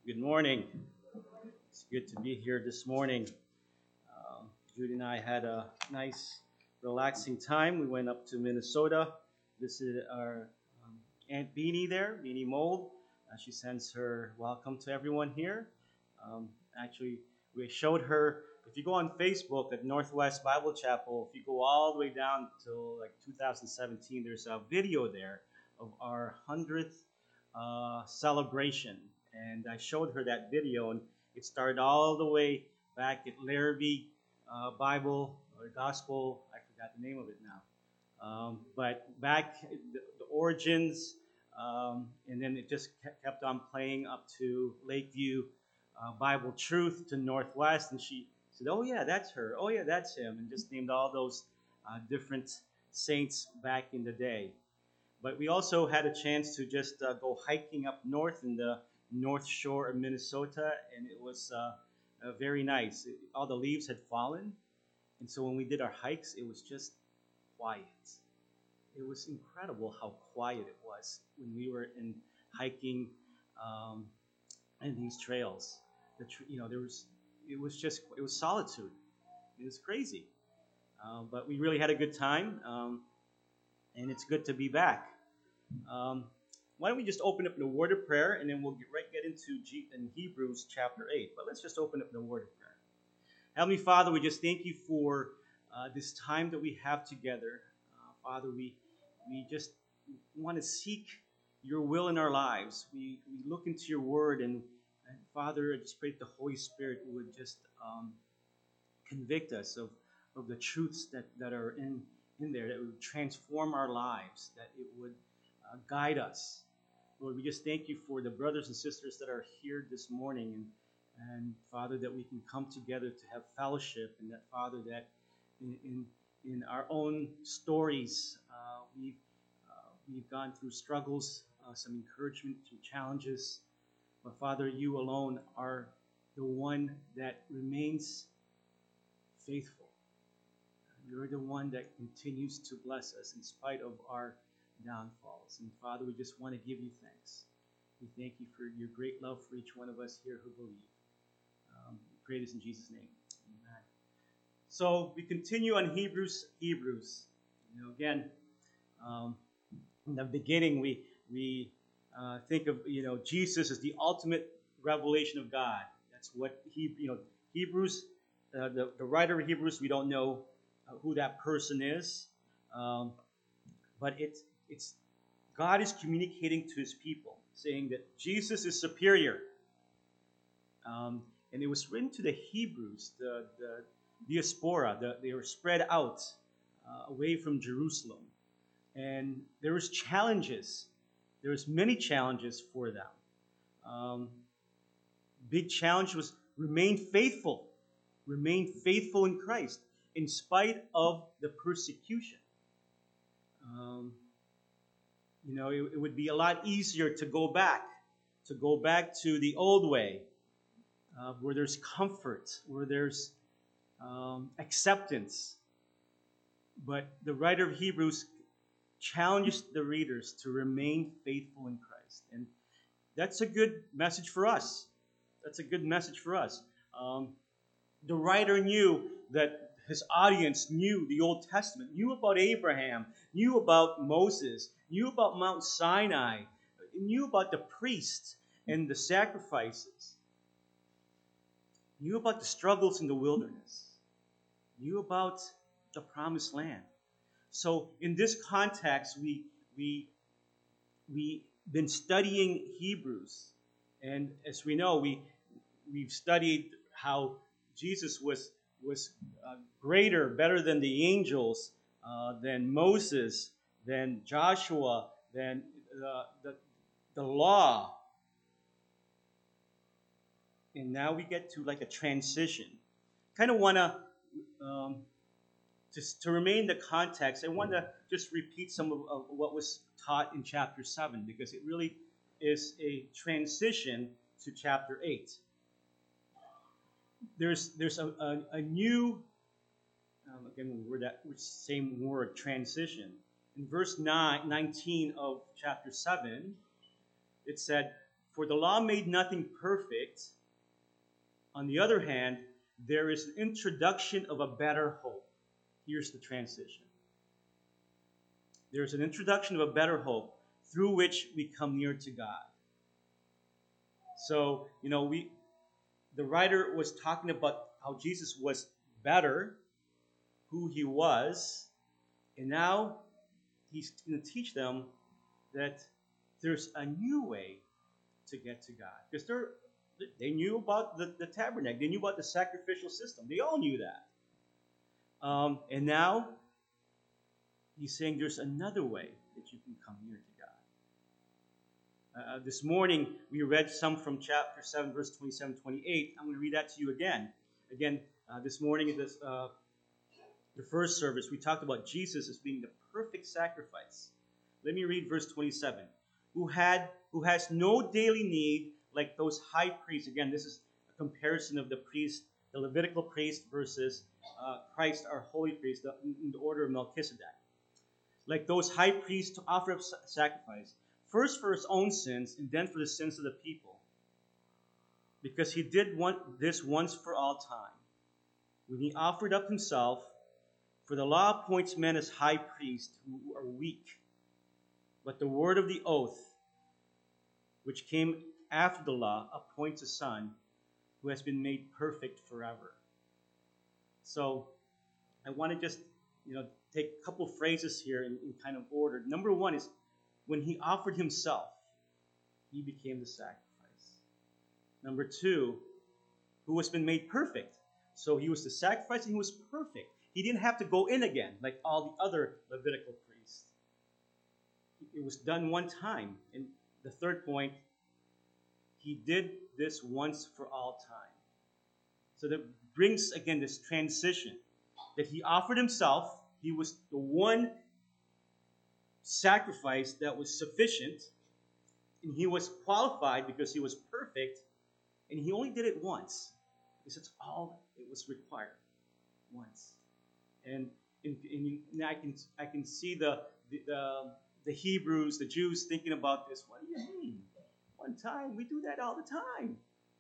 Good morning. It's good to be here this morning. Judy and I had a nice, relaxing time. We went up to Minnesota, visited our Aunt Beanie there, Beanie Mold. She sends her welcome to everyone here. Um, Actually, we showed her, if you go on Facebook at Northwest Bible Chapel, if you go all the way down till like 2017, there's a video there of our 100th celebration. And I showed her that video, and it started all the way back at Larrabee Bible or Gospel. I forgot the name of it now. But back the origins, and then it just kept on playing up to Lakeview Bible Truth to Northwest, and she said, "Oh yeah, that's her. Oh yeah, that's him," and just named all those different saints back in the day. But we also had a chance to just go hiking up north in the North Shore of Minnesota, and it was very nice. All the leaves had fallen, and so when we did our hikes, it was just quiet. It was incredible how quiet it was when we were in hiking um, in these trails. There was it was solitude. It was crazy, but we really had a good time, and it's good to be back. Um, why don't we just open up in a word of prayer, and then we'll get into in Hebrews chapter 8. But let's just open up in a word of prayer. Heavenly Father, we just thank you for this time that we have together. Father, we just want to seek your will in our lives. We look into your word, and Father, I just pray that the Holy Spirit would just convict us of the truths that are in there, that would transform our lives, that it would guide us. Lord, we just thank you for the brothers and sisters that are here this morning, and Father, that we can come together to have fellowship, and that Father, that in our own stories, we've gone through struggles, some encouragement, some challenges, but Father, you alone are the one that remains faithful. You're the one that continues to bless us in spite of our downfalls. And Father, we just want to give you thanks. We thank you for your great love for each one of us here who believe. We pray this in Jesus' name. Amen. So we continue on Hebrews. Again, in the beginning, we think of Jesus as the ultimate revelation of God. That's what Hebrews. The writer of Hebrews, we don't know who that person is, but it's God is communicating to his people, saying that Jesus is superior. And it was written to the Hebrews, the diaspora. They were spread out away from Jerusalem, and there was challenges. There was many challenges for them. Big challenge was remain faithful in Christ in spite of the persecution. It would be a lot easier to go back to the old way, where there's comfort, where there's acceptance. But the writer of Hebrews challenges the readers to remain faithful in Christ. And that's a good message for us. The writer knew that his audience knew the Old Testament, knew about Abraham, knew about Moses, knew about Mount Sinai, knew about the priests and the sacrifices, knew about the struggles in the wilderness, knew about the promised land. So in this context, we've been studying Hebrews, and as we know, we've studied how Jesus was greater, better than the angels, than Moses, than Joshua, than the law. And now we get to like a transition. Kind of want to, just to remain the context, I want to just repeat some of what was taught in chapter 7, because it really is a transition to chapter 8. There's a new, again, same word, transition. In verse 19 of chapter 7, it said, For the law made nothing perfect. On the other hand, there is an introduction of a better hope. Here's the transition. There's an introduction of a better hope through which we come near to God. So, the writer was talking about how Jesus was better, who he was, and now he's going to teach them that there's a new way to get to God. Because they knew about the tabernacle. They knew about the sacrificial system. They all knew that. And now he's saying there's another way that you can come near to God. This morning, we read some from chapter 7, verse 27, 28. I'm going to read that to you again. This morning at the first service, we talked about Jesus as being the perfect sacrifice. Let me read verse 27. Who has no daily need like those high priests. Again, this is a comparison of the Levitical priest versus Christ, our holy priest, in the order of Melchizedek. Like those high priests to offer up sacrifice, first for his own sins and then for the sins of the people. Because he did want this once for all time, when he offered up himself. For the law appoints men as high priests who are weak. But the word of the oath, which came after the law, appoints a son who has been made perfect forever. So I want to just take a couple phrases here in kind of order. Number one is when he offered himself, he became the sacrifice. Number two, who has been made perfect. So he was the sacrifice and he was perfect. He didn't have to go in again like all the other Levitical priests. It was done one time. And the third point, he did this once for all time. So that brings, again, this transition. That he offered himself. He was the one sacrifice that was sufficient. And he was qualified because he was perfect. And he only did it once. Because that's all it was required. Once. And I can see the Hebrews, the Jews thinking about this. What do you mean? One time? We do that all the time.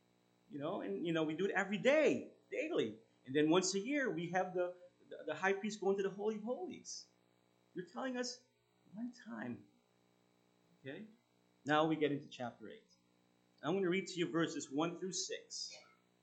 And we do it every day, daily. And then once a year, we have the high priest go into the Holy of Holies. You're telling us one time. Okay? Now we get into chapter 8. I'm going to read to you verses 1 through 6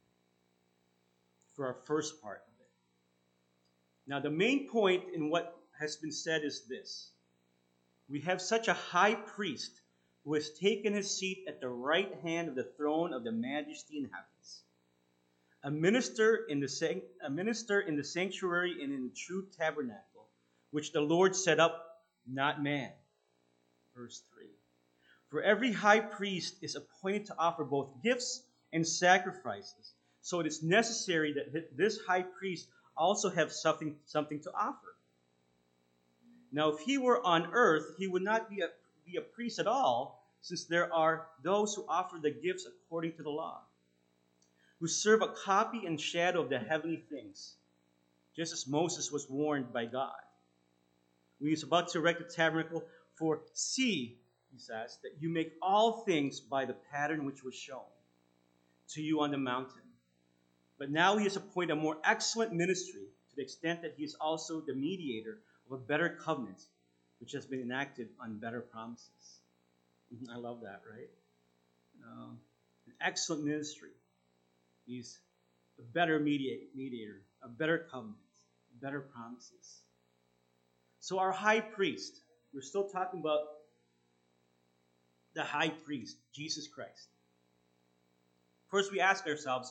for our first part of it. Now, the main point in what has been said is this. We have such a high priest who has taken his seat at the right hand of the throne of the majesty in heavens. A minister in the sanctuary and in the true tabernacle, which the Lord set up, not man. Verse 3. For every high priest is appointed to offer both gifts and sacrifices. So it is necessary that this high priest also have something to offer. Now, if he were on earth, he would not be a priest at all, since there are those who offer the gifts according to the law, who serve a copy and shadow of the heavenly things, just as Moses was warned by God. When he was about to erect the tabernacle, for see, he says, that you make all things by the pattern which was shown to you on the mountain. But now he has appointed a more excellent ministry, to the extent that he is also the mediator of a better covenant, which has been enacted on better promises. I love that, right? An excellent ministry. He's a better mediator, a better covenant, better promises. So our high priest, we're still talking about the high priest, Jesus Christ. First, we ask ourselves,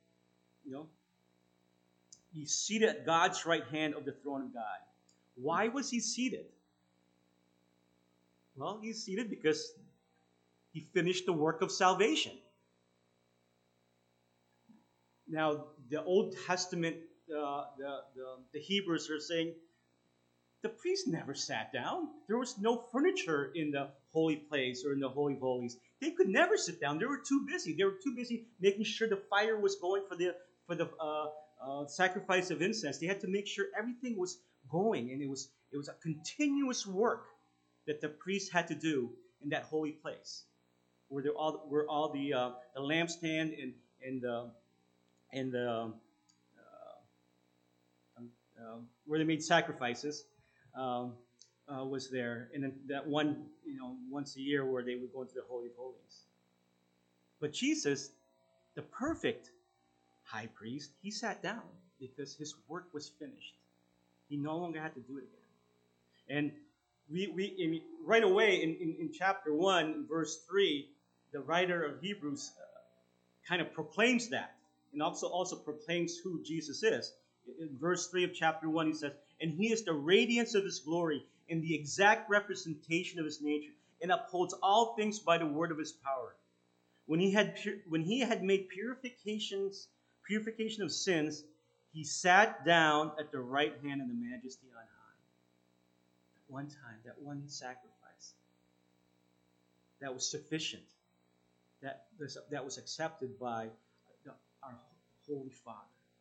he's seated at God's right hand of the throne of God. Why was he seated? Well, he's seated because he finished the work of salvation. Now, the Old Testament, the Hebrews are saying, the priest never sat down. There was no furniture in the holy place or in the Holy of Holies. They could never sit down. They were too busy. They were too busy making sure the fire was going for the sacrifice of incense. They had to make sure everything was going, and it was a continuous work that the priest had to do in that holy place. where all the lampstand and the where they made sacrifices um, was there, and then that one, once a year where they would go into the Holy of Holies. But Jesus, the perfect high priest, he sat down because his work was finished. He no longer had to do it again. And right away in chapter 1, verse 3, the writer of Hebrews kind of proclaims that, and also proclaims who Jesus is. In verse 3 of chapter 1, he says, "And he is the radiance of his glory and the exact representation of his nature, and upholds all things by the word of his power. When he had made purification of sins, he sat down at the right hand of the Majesty on high." That one time, that one sacrifice, that was sufficient. That was accepted by our Holy Father.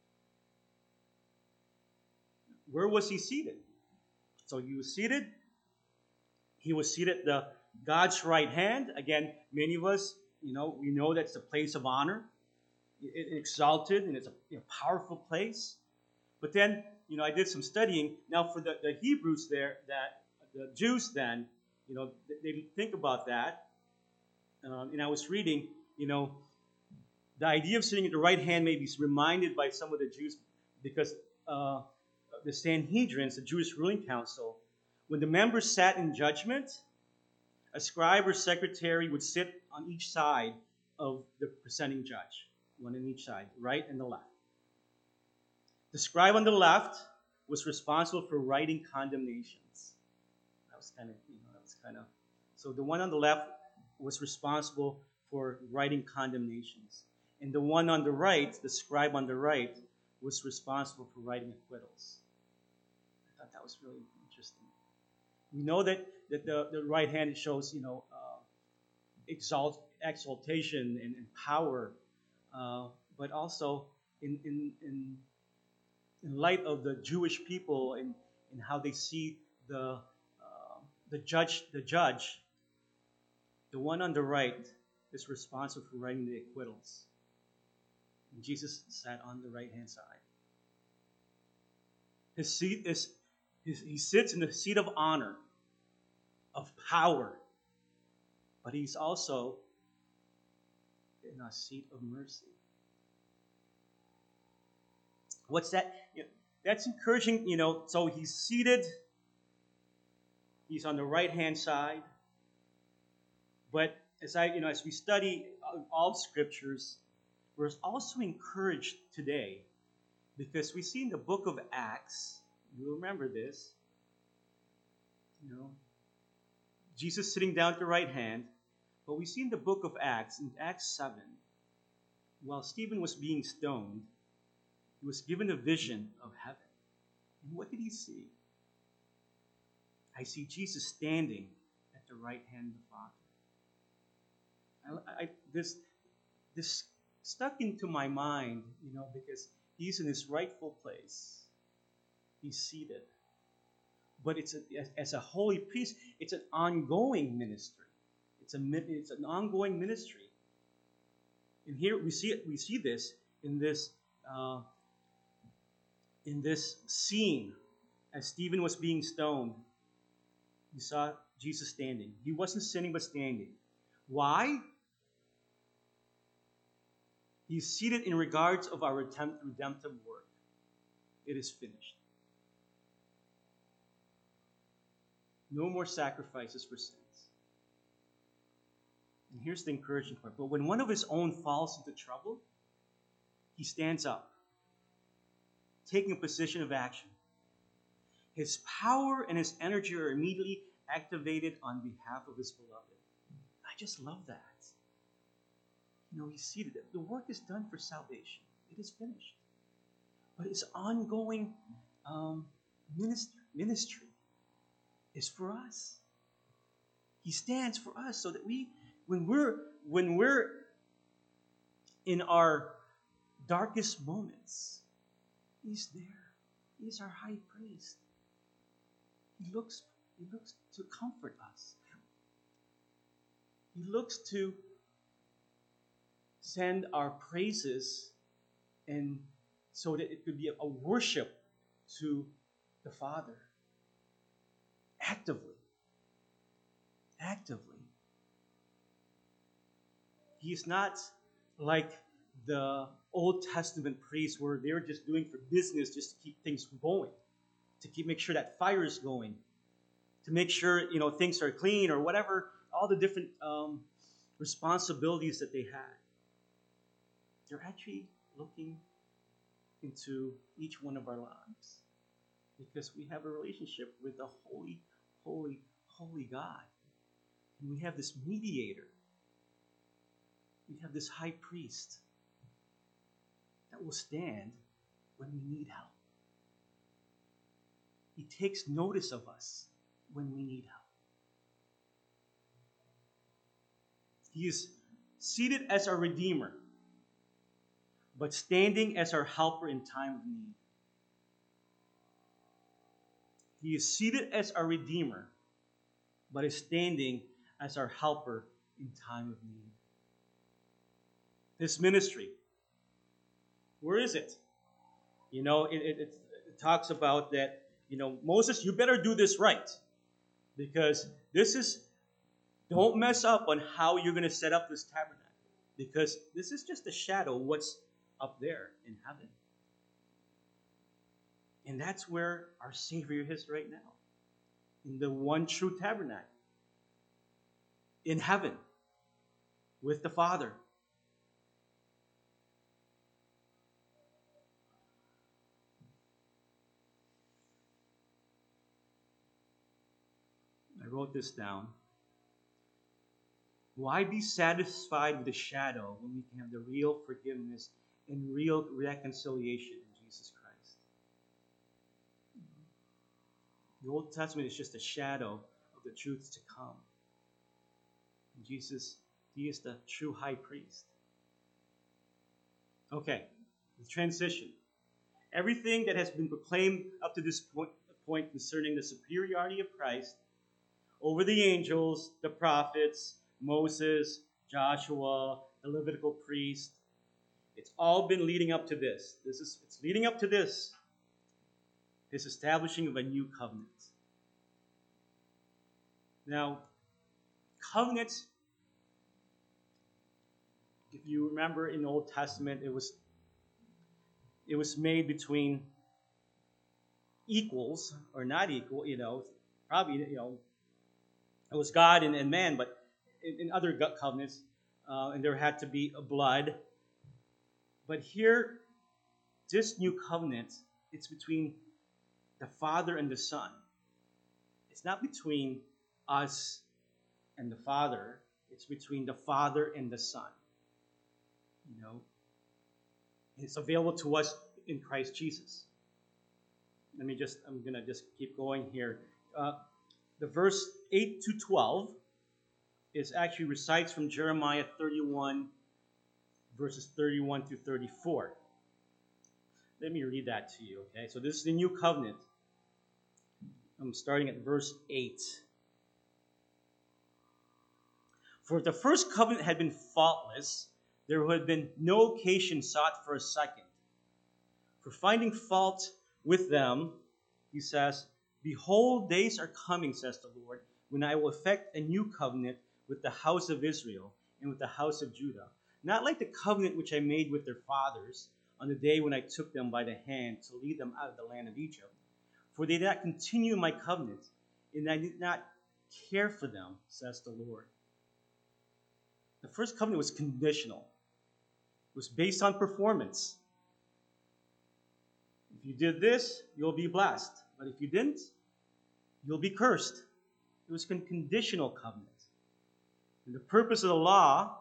Where was he seated? So he was seated. He was seated at God's right hand. Again, many of us, we know that's a place of honor. It's exalted, and it's a powerful place. But then, I did some studying. Now, for the Hebrews there, that the Jews then, they think about that. And I was reading, the idea of sitting at the right hand may be reminded by some of the Jews, because the Sanhedrin, the Jewish ruling council, when the members sat in judgment, a scribe or secretary would sit on each side of the presenting judge, one on each side, right and the left. The scribe on the left was responsible for writing condemnations. That was kind of. So the one on the left was responsible for writing condemnations, and the one on the right, the scribe on the right, was responsible for writing acquittals. I thought that was really interesting. We know that the right hand shows, exaltation and power, but also in light of the Jewish people and how they see the judge, the one on the right is responsible for writing the acquittals. And Jesus sat on the right hand side. His seat he sits in the seat of honor, of power, but he's also in a seat of mercy. What's that? That's encouraging, so he's seated, he's on the right-hand side, but as we study all scriptures, we're also encouraged today, because we see in the book of Acts, you remember this, Jesus sitting down at the right hand, but we see in the book of Acts, in Acts 7, while Stephen was being stoned, he was given a vision of heaven. And what did he see? I see Jesus standing at the right hand of the Father. This stuck into my mind, because he's in his rightful place. He's seated. But as a holy priest, it's an ongoing ministry. It's an ongoing ministry. And here we see this in this scene as Stephen was being stoned. You saw Jesus standing. He wasn't sitting but standing. Why? He's seated in regards of our redemptive work. It is finished. No more sacrifices for sins. And here's the encouraging part. But when one of his own falls into trouble, he stands up, taking a position of action. His power and his energy are immediately activated on behalf of his beloved. I just love that. He's seated. The work is done for salvation. It is finished. But his ongoing ministry is for us. He stands for us so that when we're in our darkest moments, he's there. He's our high priest. He looks to comfort us. He looks to send our praises and so that it could be a worship to the Father. Actively. Actively. He is not like the Old Testament priests where they were just doing for business just to keep things going, to make sure that fire is going, to make sure things are clean or whatever, all the different responsibilities that they had. They're actually looking into each one of our lives because we have a relationship with the holy, holy, holy God. And we have this mediator. We have this high priest that will stand when we need help. He takes notice of us when we need help. He is seated as our Redeemer, but standing as our helper in time of need. He is seated as our Redeemer, but is standing as our helper in time of need. This ministry, where is it? It talks about that, Moses, you better do this right. Because don't mess up on how you're going to set up this tabernacle. Because this is just a shadow of what's up there in heaven. And that's where our Savior is right now. In the one true tabernacle. In heaven. With the Father. I wrote this down. Why be satisfied with the shadow when we can have the real forgiveness and real reconciliation in Jesus Christ? The Old Testament is just a shadow of the truths to come. And Jesus, he is the true high priest. Okay, the transition. Everything that has been proclaimed up to this point concerning the superiority of Christ over the angels, the prophets, Moses, Joshua, the Levitical priest. It's all been leading up to this. It's leading up to this establishing of a new covenant. Now, covenant, if you remember in the Old Testament, it was made between equals or not equal, probably, it was God and man, but in other covenants, and there had to be a blood. But here, this new covenant, it's between the Father and the Son. It's not between us and the Father. It's between the Father and the Son. It's available to us in Christ Jesus. I'm going to just keep going here. The verse 8 to 12 is actually recites from Jeremiah 31, verses 31 to 34. Let me read that to you, okay? So this is the new covenant. I'm starting at verse 8. For if the first covenant had been faultless, there would have been no occasion sought for a second. For finding fault with them, he says, behold, days are coming, says the Lord, when I will effect a new covenant with the house of Israel and with the house of Judah. Not like the covenant which I made with their fathers on the day when I took them by the hand to lead them out of the land of Egypt. For they did not continue my covenant, and I did not care for them, says the Lord. The first covenant was conditional. It was based on performance. If you did this, you'll be blessed. But if you didn't, you'll be cursed. It was a conditional covenant. And the purpose of the law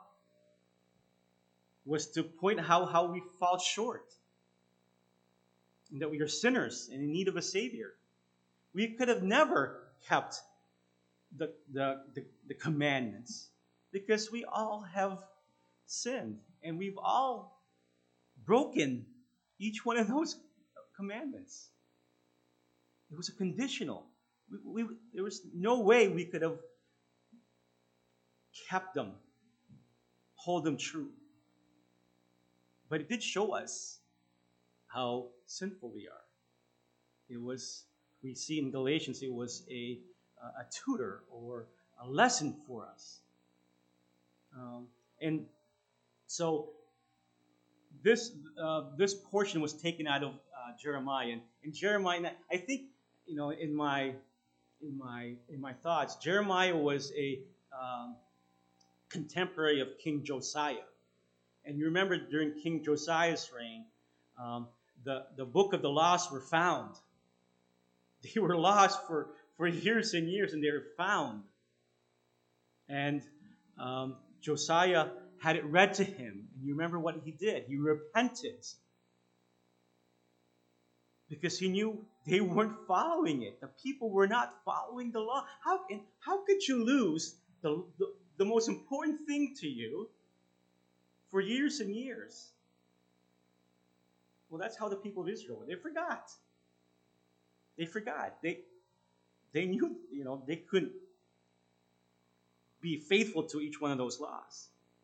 was to point out how we fall short. And that we are sinners and in need of a Savior. We could have never kept the commandments because we all have sinned. And we've all broken each one of those commandments. It was a conditional. There was no way we could have kept them, hold them true. But it did show us how sinful we are. It was, we see in Galatians, it was a tutor or a lesson for us. And so this portion was taken out of Jeremiah, and Jeremiah, I think, in my thoughts, Jeremiah was a contemporary of King Josiah. And you remember during King Josiah's reign, the book of the laws were found. They were lost for years and years, and they were found. And Josiah had it read to him. And you remember what he did? He repented. Because he knew they weren't following it. The people were not following the law. How could you lose the most important thing to you for years and years? Well, that's how the people of Israel were. They forgot. They forgot. They knew, they couldn't be faithful to each one of those laws.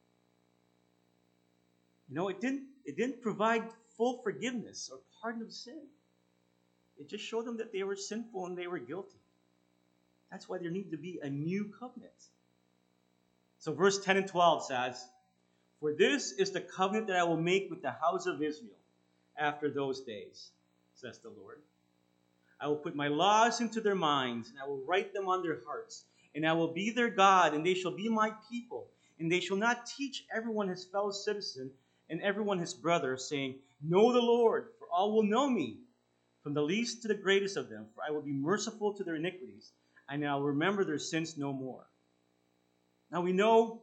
It didn't provide full forgiveness or pardon of sin. It just showed them that they were sinful and they were guilty. That's why there needed to be a new covenant. So verse 10 and 12 says, "For this is the covenant that I will make with the house of Israel after those days, says the Lord. I will put my laws into their minds, and I will write them on their hearts. And I will be their God, and they shall be my people. And they shall not teach everyone his fellow citizen and everyone his brother, saying, Know the Lord, for all will know me, from the least to the greatest of them. For I will be merciful to their iniquities, and I will remember their sins no more." Now we know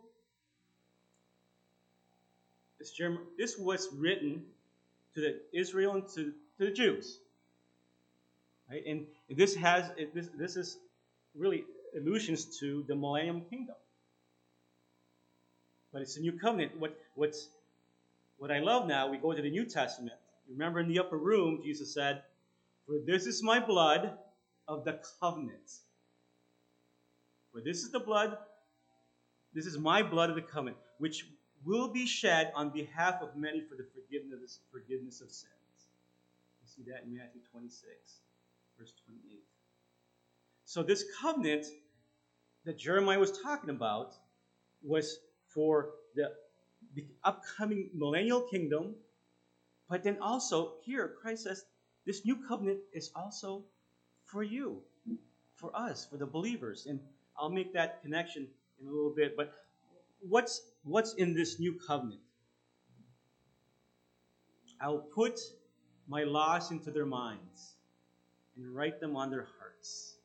this was written to Israel and to the Jews. Right? And this is really allusions to the Millennium Kingdom. But it's a new covenant. What I love now, we go to the New Testament. Remember in the upper room, Jesus said, "For this is my blood of the covenant." For this is my blood of the covenant, which will be shed on behalf of many for the forgiveness of sins. You see that in Matthew 26, verse 28. So this covenant that Jeremiah was talking about was for the upcoming millennial kingdom, but then also here Christ says this new covenant is also for you, for us, for the believers. And I'll make that connection in a little bit. But what's in this new covenant? I'll put my laws into their minds and write them on their hearts.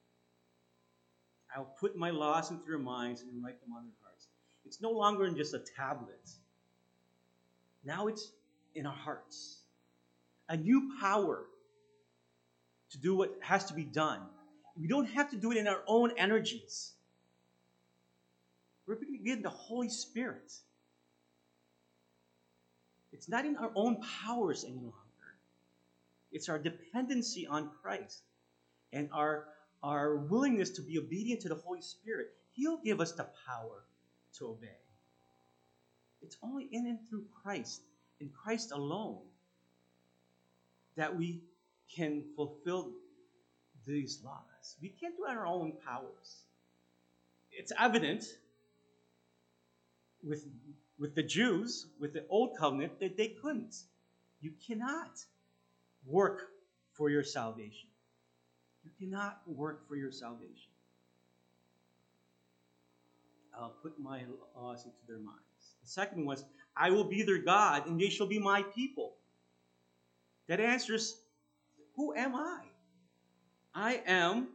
I'll put my laws into their minds and write them on their hearts. It's no longer in just a tablet. Now it's in our hearts. A new power to do what has to be done. We don't have to do it in our own energies. We're given the Holy Spirit. It's not in our own powers any longer. It's our dependency on Christ and our willingness to be obedient to the Holy Spirit. He'll give us the power to obey. It's only in and through Christ, in Christ alone, that we can fulfill these laws. We can't do it on our own powers. It's evident with the Jews, with the Old Covenant, that they couldn't. You cannot work for your salvation. You cannot work for your salvation. I'll put my laws into their minds. The second was, I will be their God, and they shall be my people. That answers, who am I? I am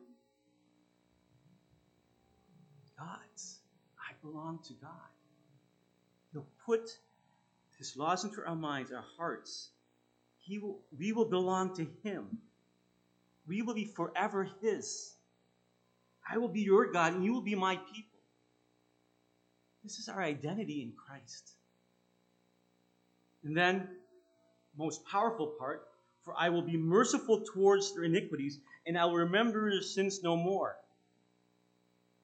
God's. I belong to God. He'll put His laws into our minds, our hearts. We will belong to Him. We will be forever His. I will be your God, and you will be my people. This is our identity in Christ. And then, most powerful part, for I will be merciful towards their iniquities, and I will remember their sins no more.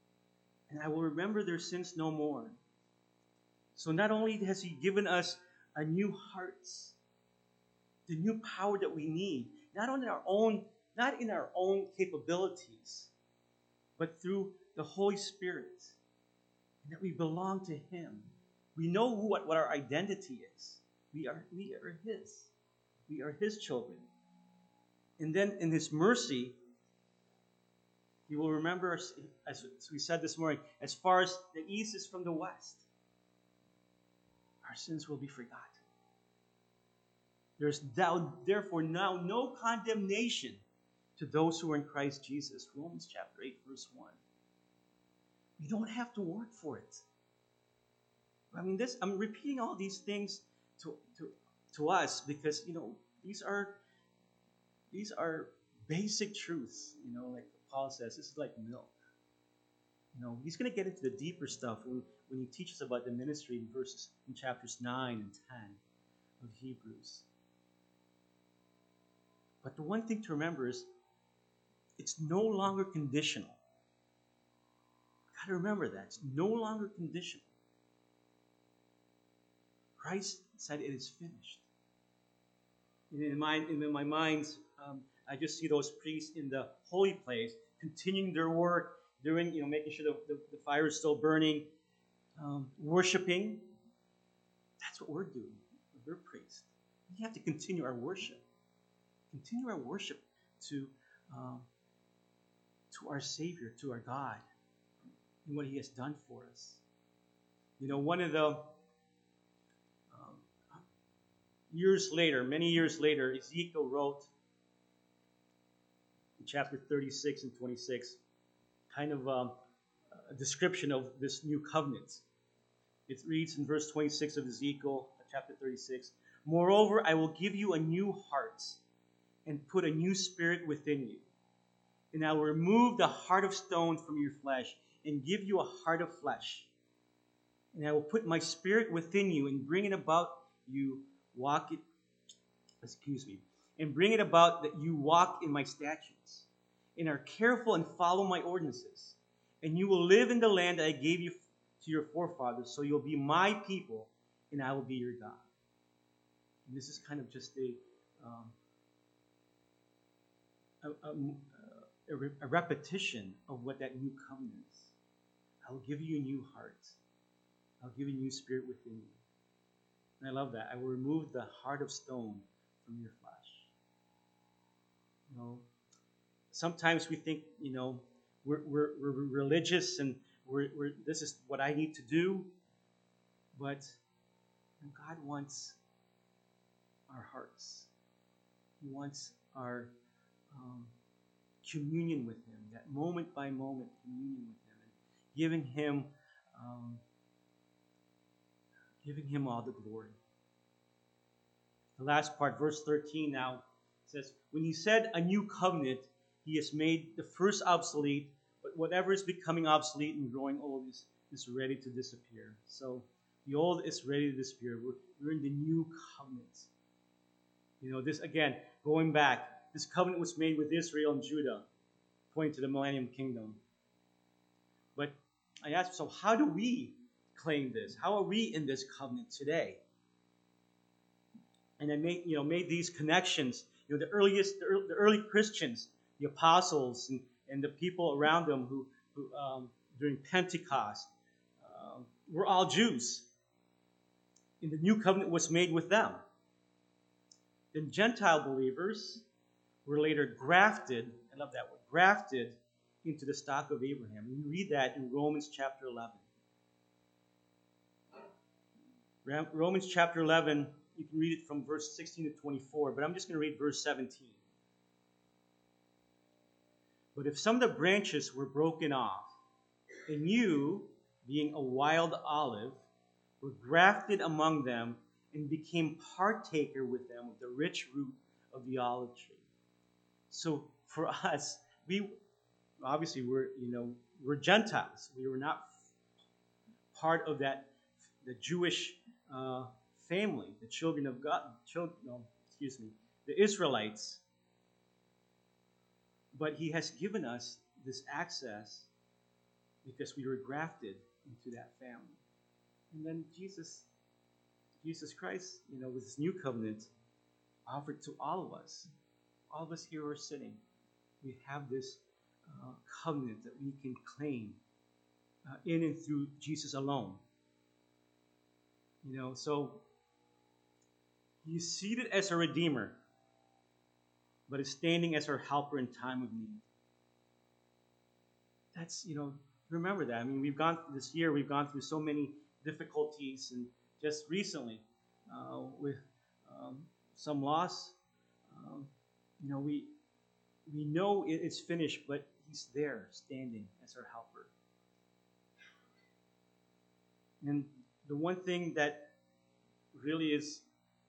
And I will remember their sins no more. So not only has He given us our new hearts, the new power that we need, not in our own capabilities, but through the Holy Spirit, and that we belong to Him. We know what our identity is. We are His. We are His children. And then in His mercy, He will remember us, as we said this morning, as far as the east is from the west. Our sins will be forgotten. There's therefore now no condemnation to those who are in Christ Jesus. Romans chapter 8, verse 1. You don't have to work for it. I mean, I'm repeating all these things to us because, these are basic truths. Like Paul says, this is like milk. He's going to get into the deeper stuff when he teaches about the ministry in chapters 9 and 10 of Hebrews. But the one thing to remember is it's no longer conditional. You've got to remember that. It's no longer conditional. Christ said it is finished. In my mind, I just see those priests in the holy place continuing their work, making sure the fire is still burning, worshiping. That's what we're doing. We're priests. We have to continue our worship. Continue our worship to our Savior, to our God, and what He has done for us. One of the many years later, Ezekiel wrote in chapter 36 and 26, kind of a description of this new covenant. It reads in verse 26 of Ezekiel, chapter 36, "Moreover, I will give you a new heart and put a new spirit within you. And I will remove the heart of stone from your flesh and give you a heart of flesh. And I will put my spirit within you and bring it about that you walk in my statutes and are careful and follow my ordinances. And you will live in the land that I gave you to your forefathers, so you'll be my people and I will be your God." And this is kind of just a repetition of what that new covenant is. I will give you a new heart. I'll give you a new spirit within you. And I love that. I will remove the heart of stone from your flesh. Sometimes we think, we're religious and this is what I need to do. But God wants our hearts. He wants our communion with Him, that moment by moment communion with Him, and giving Him all the glory. The last part, verse 13 now says, "When He said a new covenant, He has made the first obsolete, but whatever is becoming obsolete and growing old is ready to disappear." So the old is ready to disappear. We're in the new covenant. This again, going back, this covenant was made with Israel and Judah, pointing to the millennium kingdom. But I ask, so how do we claim this? How are we in this covenant today? And I made these connections. The early Christians, the apostles, and the people around them who during Pentecost were all Jews. And the new covenant was made with them. Then Gentile believers were later grafted, I love that word, grafted into the stock of Abraham. We read that in Romans chapter 11. Romans chapter 11, you can read it from verse 16 to 24, but I'm just going to read verse 17. "But if some of the branches were broken off, and you, being a wild olive, were grafted among them and became partaker with them of the rich root of the olive tree." So for us, we're Gentiles. We were not part of the Jewish family, the children of God, the Israelites. But He has given us this access because we were grafted into that family. And then Jesus Jesus Christ, with this new covenant, offered to all of us here who are sitting. We have this covenant that we can claim in and through Jesus alone. So he's seated as a redeemer, but is standing as our helper in time of need. That's, remember that. I mean, we've gone through so many difficulties, and just recently with some loss. We know it's finished, but he's there standing as our helper. And the one thing that really is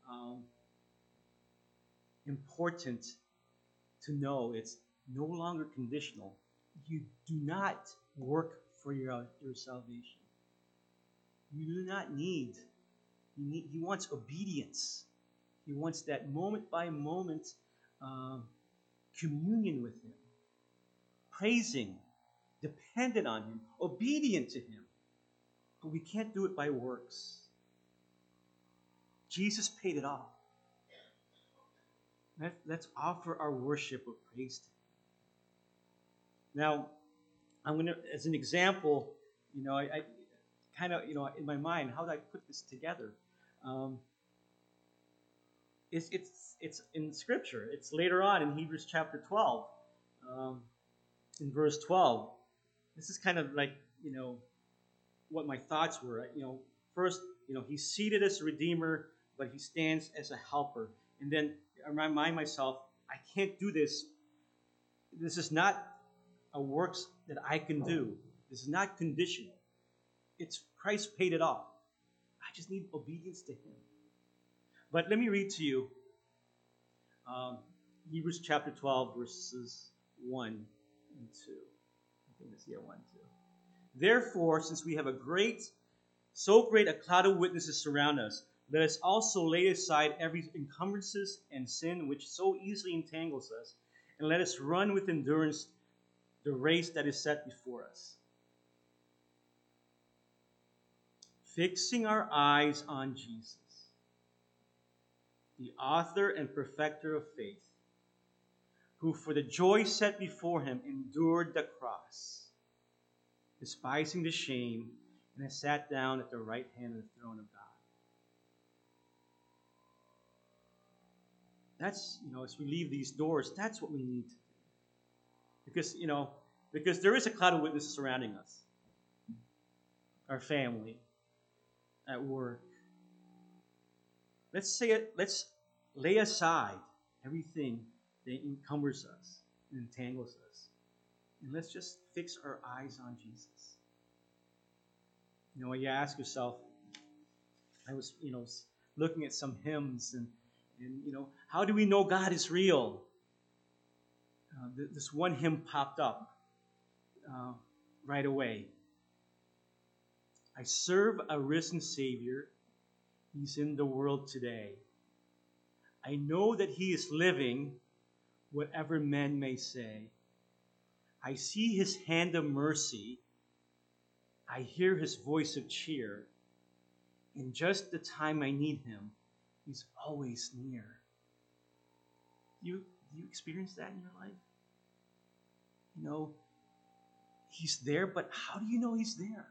important to know, it's no longer conditional. You do not work for your salvation. You do not need. He wants obedience. He wants that moment by moment communion with him, praising, dependent on him, obedient to him. But we can't do it by works. Jesus paid it all. Let's offer our worship of praise to him. Now, I'm going to, as an example, I kind of, in my mind, how do I put this together? It's in Scripture. It's later on in Hebrews chapter 12, in verse 12. This is kind of like, what my thoughts were. First, he's seated as a redeemer, but he stands as a helper. And then I remind myself, I can't do this. This is not a works that I can do. This is not conditional. It's Christ paid it all. I just need obedience to him. But let me read to you Hebrews chapter 12, verses 1 and 2. I think it's 1 and 2. Therefore, since we have so great a cloud of witnesses surround us, let us also lay aside every encumbrances and sin which so easily entangles us, and let us run with endurance the race that is set before us. Fixing our eyes on Jesus, the author and perfecter of faith, who for the joy set before him endured the cross, despising the shame, and has sat down at the right hand of the throne of God. That's, as we leave these doors, that's what we need to do. Because there is a cloud of witnesses surrounding us. Our family, at work. Let's lay aside everything that encumbers us and entangles us. And let's just fix our eyes on Jesus. You ask yourself, I was, looking at some hymns and how do we know God is real? This one hymn popped up right away. I serve a risen Savior. He's in the world today. I know that he is living, whatever men may say. I see his hand of mercy. I hear his voice of cheer. In just the time I need him, he's always near. Do you experience that in your life? He's there, but how do you know he's there?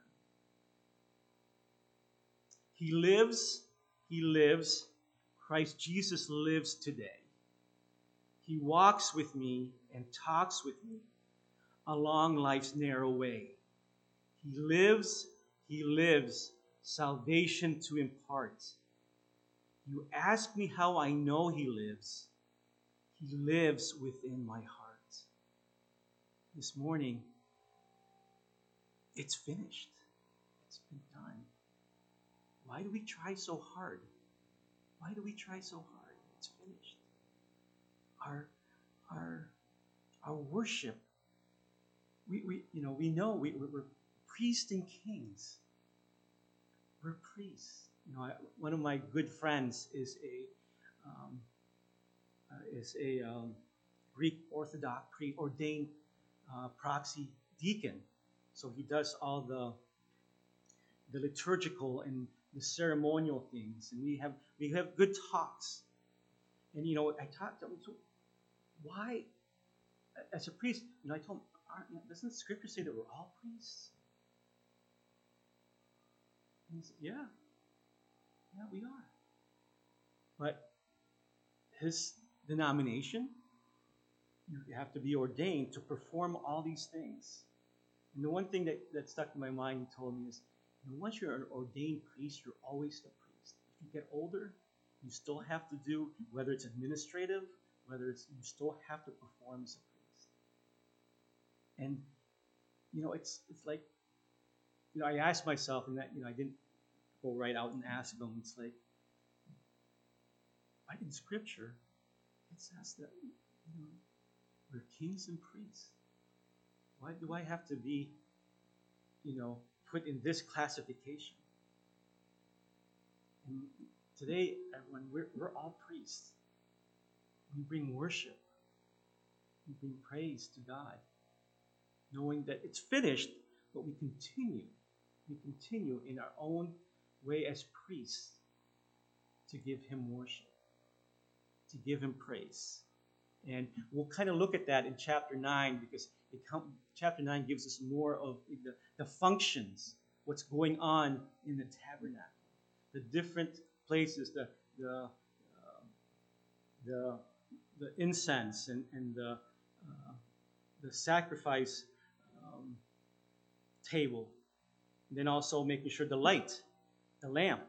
He lives. Christ Jesus lives today. He walks with me and talks with me along life's narrow way. He lives, salvation to impart. You ask me how I know he lives. He lives within my heart. This morning, it's finished. It's been done. Why do we try so hard? Why do we try so hard? It's finished. Our worship, we know we're priests and kings. We're priests. One of my good friends is a Greek Orthodox preordained proxy deacon. So he does all the liturgical and the ceremonial things, and we have good talks. And I talked to him. So why, as a priest, I told him, doesn't Scripture say that we're all priests? And he said, yeah, we are. But his denomination, you have to be ordained to perform all these things. And the one thing that stuck in my mind, he told me, is once you're an ordained priest, you're always the priest. If you get older, you still have to do, whether it's administrative, whether it's, you still have to perform as a priest. And, it's like, I asked myself, and that, I didn't go right out and ask them. It's like, right in Scripture, it says that, we're kings and priests. Why do I have to be, put in this classification? And today, everyone, we're all priests. We bring worship. We bring praise to God, knowing that it's finished, but we continue. We continue in our own way as priests to give Him worship, to give Him praise. And we'll kind of look at that in chapter 9, because chapter 9 gives us more of the functions, what's going on in the tabernacle, the different places, the incense and the sacrifice table, and then also making sure the light, the lamp.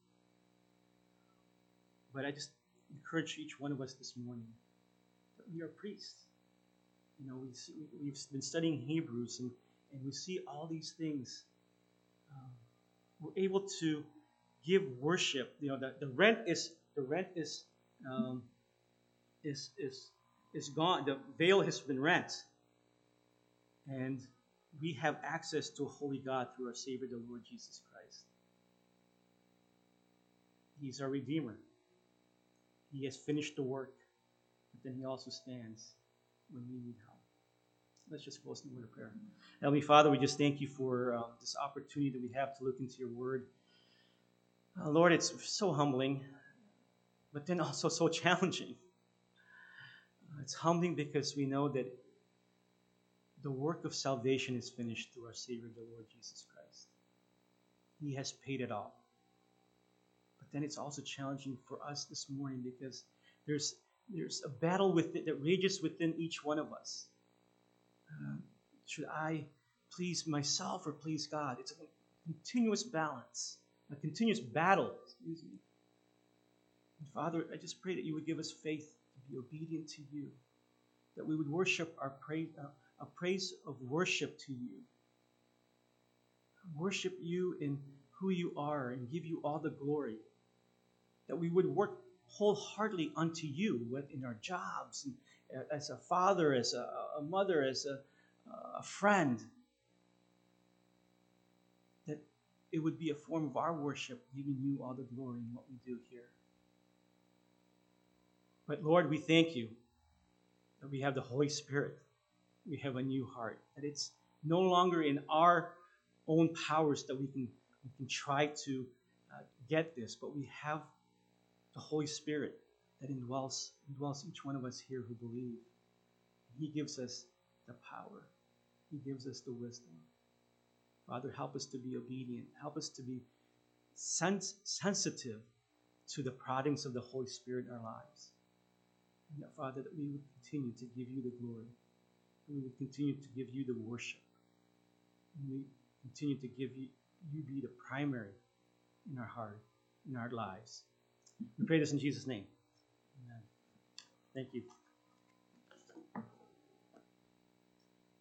But I just encourage each one of us this morning that we are priests. We've been studying Hebrews, and we see all these things. We're able to give worship. The rent is gone. The veil has been rent, and we have access to a holy God through our Savior, the Lord Jesus Christ. He's our Redeemer. He has finished the work, but then He also stands when we need help. Let's just close in a word of prayer. Heavenly Father, we just thank You for this opportunity that we have to look into Your Word. Lord, it's so humbling, but then also so challenging. It's humbling because we know that the work of salvation is finished through our Savior, the Lord Jesus Christ. He has paid it all. But then it's also challenging for us this morning because there's a battle that rages within each one of us. Should I please myself or please God? It's a continuous balance, a continuous battle. And Father, I just pray that You would give us faith to be obedient to You, that we would worship a praise of worship to You. Worship You in who You are and give You all the glory. That we would work wholeheartedly unto You in our jobs, and as a father, as a mother, as a friend. That it would be a form of our worship, giving You all the glory in what we do here. But Lord, we thank You that we have the Holy Spirit. We have a new heart. That it's no longer in our own powers that we can try to get this, but we have the Holy Spirit that indwells each one of us here who believe. He gives us the power. He gives us the wisdom. Father, help us to be obedient. Help us to be sensitive to the proddings of the Holy Spirit in our lives. And that, Father, that we would continue to give You the glory. We would continue to give You the worship. And we continue to give You be the primary in our heart, in our lives. We pray this in Jesus' name. Amen. Thank you.